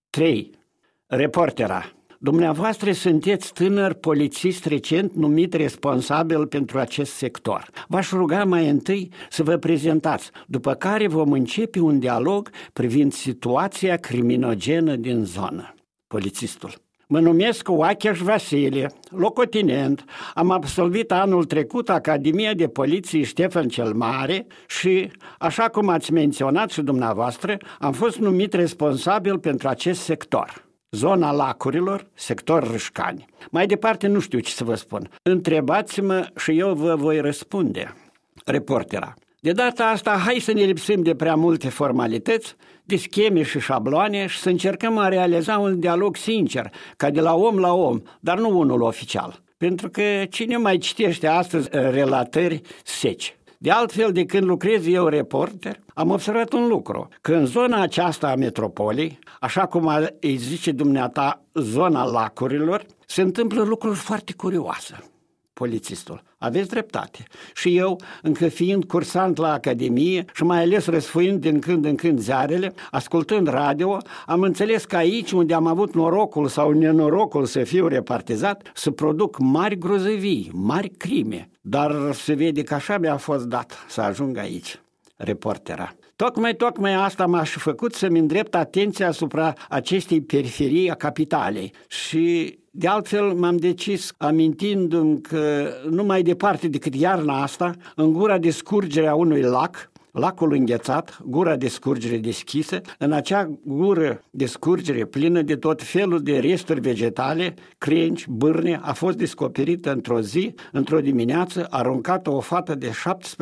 3. Reportera. Dumneavoastră sunteți tânăr polițist recent numit responsabil pentru acest sector. V-aș ruga mai întâi să vă prezentați, după care vom începe un dialog privind situația criminogenă din zonă. Polițistul. Mă numesc Oacheș Vasile, locotenent. Am absolvit anul trecut Academia de Poliție Ștefan cel Mare și, așa cum ați menționat și dumneavoastră, am fost numit responsabil pentru acest sector. Zona Lacurilor, sector Râșcani. Mai departe nu știu ce să vă spun. Întrebați-mă și eu vă voi răspunde. Reportera. De data asta, hai să ne lipsim de prea multe formalități, de scheme și șabloane și să încercăm a realiza un dialog sincer, ca de la om la om, dar nu unul oficial. Pentru că cine mai citește astăzi relatări seci? De altfel, de când lucrez eu reporter, am observat un lucru, că în zona aceasta a metropolei, așa cum îi zice dumneata zona Lacurilor, se întâmplă lucruri foarte curioase. Polițistul. Aveți dreptate. Și eu, încă fiind cursant la Academie și mai ales răsfoind din când în când ziarele, ascultând radio, am înțeles că aici unde am avut norocul sau nenorocul să fiu repartizat, să produc mari grozăvii, mari crime. Dar se vede că așa mi-a fost dat să ajung aici. Reportera. Tocmai asta m-a și făcut să-mi îndrept atenția asupra acestei periferii a capitalei și de altfel m-am decis, amintindu-mi că nu mai departe decât iarna asta, în gura de scurgere a unui lac, lacul înghețat, gura de scurgere deschisă, în acea gură de scurgere plină de tot felul de resturi vegetale, crengi, bârne, a fost descoperită într-o zi, într-o dimineață, aruncată o fată de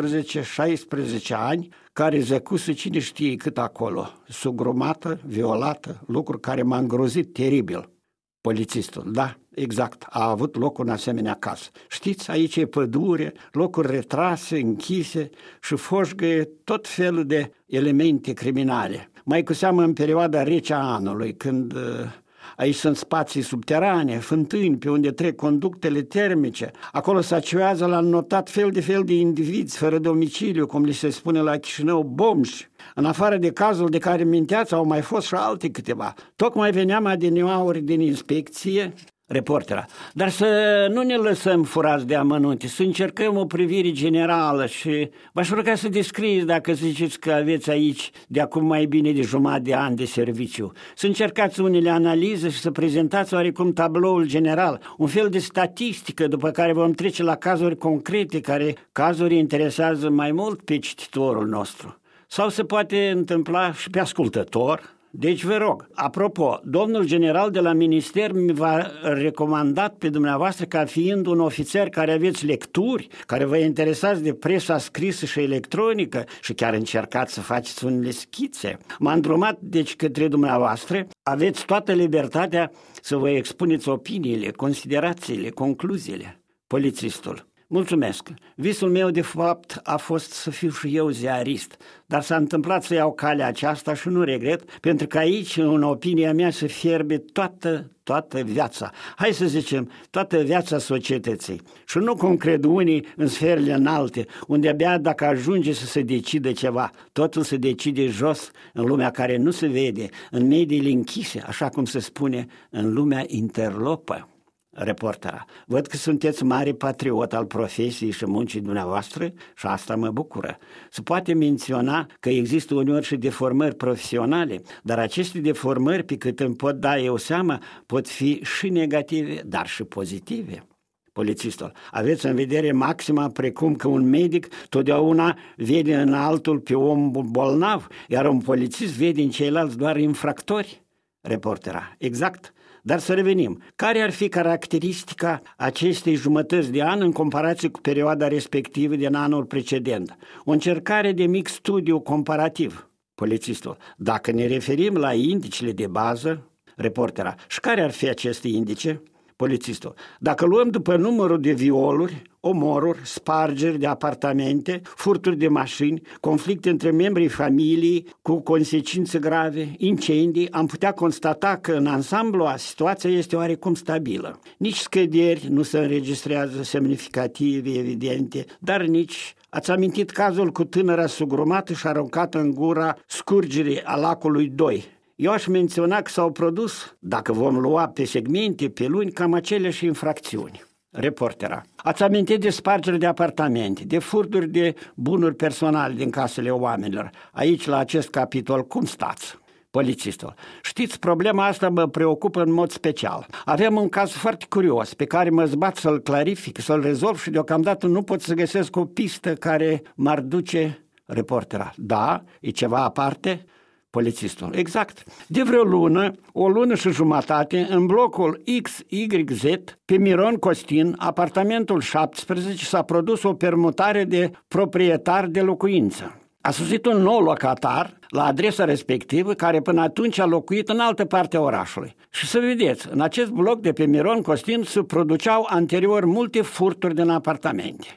17-16 ani, care zăcuse cine știe cât acolo, sugrumată, violată, lucru care m-a îngrozit teribil. Polițistul, da, exact, a avut loc un asemenea caz. Știți, aici e pădure, locuri retrase, închise și foșgăie tot felul de elemente criminale. Mai cu seamă în perioada rece a anului, când aici sunt spații subterane, fântâni pe unde trec conductele termice. Acolo se acioează la înnotat fel de indivizi fără domiciliu, cum li se spune la Chișinău, bomși. În afară de cazul de care minteați, au mai fost și alte câteva. Tocmai veneam adineauri din inspecție. Reportera. Dar să nu ne lăsăm furați de amănunte, să încercăm o privire generală și v-aș ruga să descrieți, dacă ziceți că aveți aici de acum mai bine de jumătate de an de serviciu. Să încercați unele analize și să prezentați oarecum tabloul general, un fel de statistică, după care vom trece la cazuri concrete, care cazuri interesează mai mult pe cititorul nostru. Sau se poate întâmpla și pe ascultător. Deci vă rog, apropo, domnul general de la minister v-a recomandat pe dumneavoastră ca fiind un ofițer care aveți lecturi, care vă interesați de presa scrisă și electronică și chiar încercați să faceți unele schițe. M-a îndrumat deci către dumneavoastră, aveți toată libertatea să vă expuneți opiniile, considerațiile, concluziile. Polițistul. Mulțumesc. Visul meu, de fapt, a fost să fiu și eu ziarist, dar s-a întâmplat să iau calea aceasta și nu regret, pentru că aici, în opinia mea, se fierbe toată viața. Hai să zicem, toată viața societății. Și nu cum cred unii în sferele înalte, unde abia dacă ajunge să se decide ceva, totul se decide jos, în lumea care nu se vede, în mediile închise, așa cum se spune, în lumea interlopă. Reportera. Văd că sunteți mare patriot al profesiei și muncii dumneavoastră și asta mă bucură. Se poate menționa că există uneori și deformări profesionale, dar aceste deformări, pe cât îmi pot da eu seama, pot fi și negative, dar și pozitive. Polițistul. Aveți în vedere maxima precum că un medic totdeauna vede în altul pe om bolnav, iar un polițist vede în ceilalți doar infractori? Reportera. Exact. Dar să revenim. Care ar fi caracteristica acestei jumătăți de an în comparație cu perioada respectivă din anul precedent? O încercare de mic studiu comparativ. Polițistul. Dacă ne referim la indicele de bază, reportera, și care ar fi aceste indice? Polițistul. Dacă luăm după numărul de violuri, omoruri, spargeri de apartamente, furturi de mașini, conflicte între membrii familiei cu consecințe grave, incendii, am putea constata că în ansamblu situația este oarecum stabilă. Nici scăderi nu se înregistrează semnificative, evidente, dar nici... Ați amintit cazul cu tânăra sugrumată și aruncată în gura scurgerii a lacului 2. Eu aș menționa că s-au produs, dacă vom lua pe segmente, pe luni, cam aceleași infracțiuni. Reportera. Ați amintit de spargeri de apartamente, de furturi de bunuri personale din casele oamenilor. Aici, la acest capitol, cum stați? Polițistul. Știți, problema asta mă preocupă în mod special. Avem un caz foarte curios pe care mă zbat să-l clarific, să-l rezolv și deocamdată nu pot să găsesc o pistă care m-ar duce. Reportera. Da? E ceva aparte? Polițistul. Exact. De vreo lună, o lună și jumătate, în blocul XYZ, pe Miron Costin, apartamentul 17, s-a produs o permutare de proprietar de locuință. A sosit un nou locatar la adresa respectivă, care până atunci a locuit în altă parte a orașului. Și să vedeți, în acest bloc de pe Miron Costin se produceau anterior multe furturi din apartamente.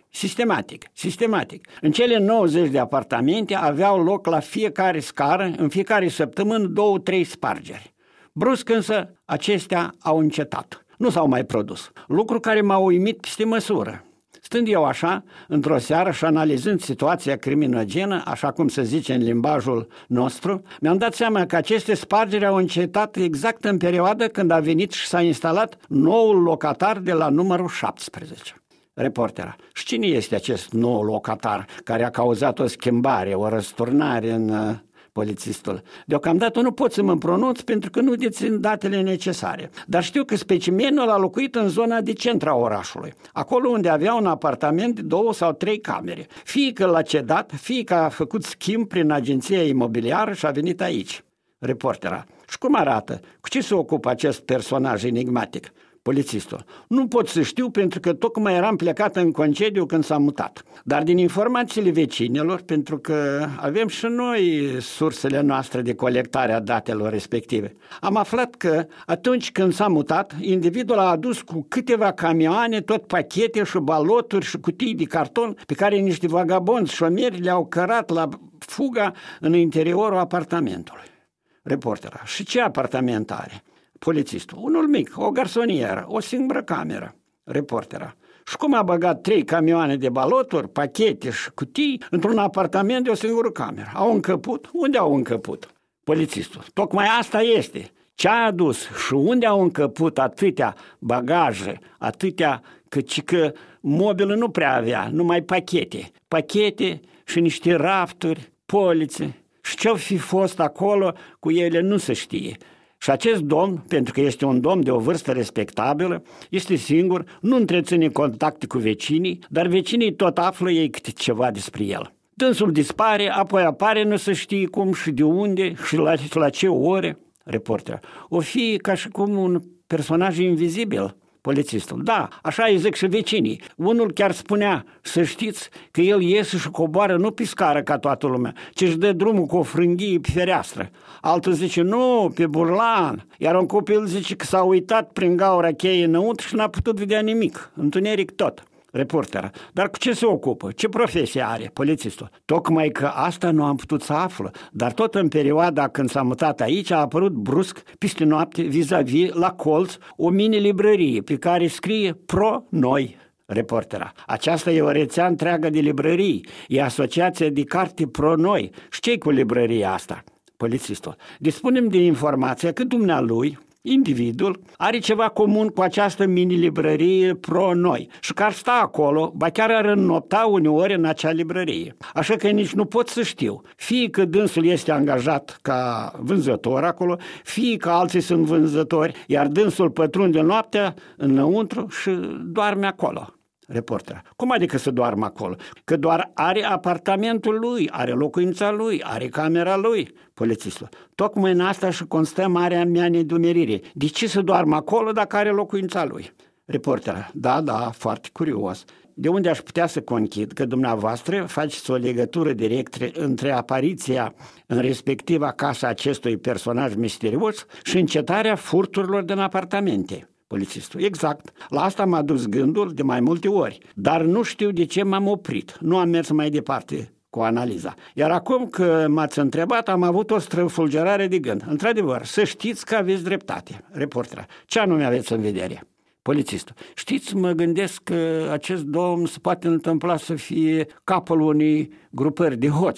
Sistematic. În cele 90 de apartamente aveau loc la fiecare scară, în fiecare săptămână, 2-3 spargeri. Brusc însă, acestea au încetat. Nu s-au mai produs. Lucru care m-a uimit peste măsură. Stând eu așa, într-o seară și analizând situația criminogenă, așa cum se zice în limbajul nostru, mi-am dat seama că aceste spargeri au încetat exact în perioada când a venit și s-a instalat noul locatar de la numărul 17. Reportera. Și cine este acest nou locatar care a cauzat o schimbare, o răsturnare în... Polițistul. Deocamdată nu pot să mă pronunț pentru că nu dețin datele necesare. Dar știu că specimenul a locuit în zona de centra orașului, acolo unde avea un apartament de 2 sau 3 camere. Fie că l-a cedat, fie că a făcut schimb prin agenția imobiliară și a venit aici. Reportera. Și cum arată? Cu ce se ocupă acest personaj enigmatic? Polițistul. Nu pot să știu pentru că tocmai eram plecat în concediu când s-a mutat. Dar din informațiile vecinilor, pentru că avem și noi sursele noastre de colectare a datelor respective, am aflat că atunci când s-a mutat, individul a adus cu câteva camioane tot pachete și baloturi și cutii de carton pe care niște vagabonzi șomeri le-au cărat la fuga în interiorul apartamentului. Reportera. Și ce apartament are? Polițistul. Unul mic, o garsonieră, o singură cameră. Reportera. Și cum a băgat 3 camioane de baloturi, pachete și cutii într-un apartament de o singură cameră? Au încăput? Unde au încăput? Polițistul. Tocmai asta este. Ce a adus și unde au încăput atâtea bagaje, atâtea, căci că mobilă nu prea avea, numai pachete. Pachete și niște rafturi, polițe. Și ce-o fi fost acolo, cu ele nu se știe. Și acest domn, pentru că este un domn de o vârstă respectabilă, este singur, nu întreține contacte cu vecinii, dar vecinii tot află ei câte ceva despre el. Dânsul dispare, apoi apare, nu se știe cum și de unde și la ce ore. Reporter. O fi ca și cum un personaj invizibil. Polițistul. Da, așa îi zic și vecinii. Unul chiar spunea, să știți că el iese și coboară nu pe scară ca toată lumea, ci își dă drumul cu o frânghie pe fereastră. Altul zice, nu, pe burlan. Iar un copil zice că s-a uitat prin gaura cheie înăuntru și n-a putut vedea nimic. Întuneric tot. Reportera. Dar cu ce se ocupă? Ce profesie are? Polițistul. Tocmai că asta nu am putut să află. Dar tot în perioada când s-a mutat aici a apărut brusc, peste noapte, vis-a-vis, la colț, o mini-librărie pe care scrie Pro-Noi. Reportera. Aceasta e o rețea întreagă de librării. E asociația de carte Pro-Noi. Și ce-i cu librăria asta? Polițistul. Dispunem de informația că dumnealui, individul, are ceva comun cu această mini-librărie Pro-Noi și că ar sta acolo, ba chiar ar înnopta uneori în acea librărie. Așa că nici nu pot să știu, fie că dânsul este angajat ca vânzător acolo, fie că alții sunt vânzători, iar dânsul pătrunde noaptea înăuntru și doarme acolo. Reporter. Cum adică să doarmă acolo? Că doar are apartamentul lui, are locuința lui, are camera lui. Polițistul. Tocmai în asta și constă marea mea nedumerire. De ce să doarmă acolo dacă are locuința lui? Reporter. Da, foarte curios. De unde aș putea să conchid că dumneavoastră faceți o legătură directă între apariția în respectiva casa acestui personaj misterios și încetarea furturilor din apartamente? Polițistul. Exact. La asta m-a dus gândul de mai multe ori, dar nu știu de ce m-am oprit. Nu am mers mai departe cu analiza. Iar acum că m-ați întrebat, am avut o străfulgerare de gând. Într-adevăr, să știți că aveți dreptate. Reportera. Ce anume aveți în vedere? Polițistul. Știți, mă gândesc că acest domn se poate întâmpla să fie capul unei grupări de hoți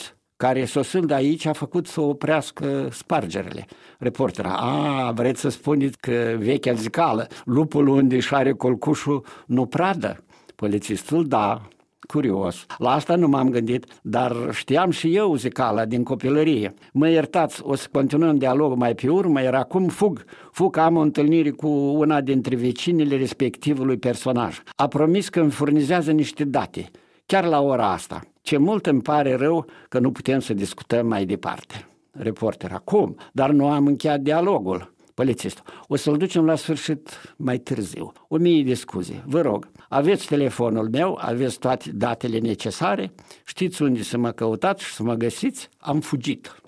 care sosând aici a făcut să oprească spargerile. Reportera, vreți să spuneți că vechea zicală, lupul unde își are colcușul nu pradă? Polițistul, da. Curios. La asta nu m-am gândit, dar știam și eu zicala din copilărie. Mă iertați, o să continuăm dialogul mai pe urmă, iar acum fug că am o întâlnire cu una dintre vecinile respectivului personaj. A promis că îmi furnizează niște date, chiar la ora asta. Ce mult îmi pare rău că nu putem să discutăm mai departe. Reportera, cum? Dar nu am încheiat dialogul. Polițistul, o să-l ducem la sfârșit mai târziu. 1000 de scuze. Vă rog, aveți telefonul meu, aveți toate datele necesare, știți unde să mă căutați și să mă găsiți, am fugit.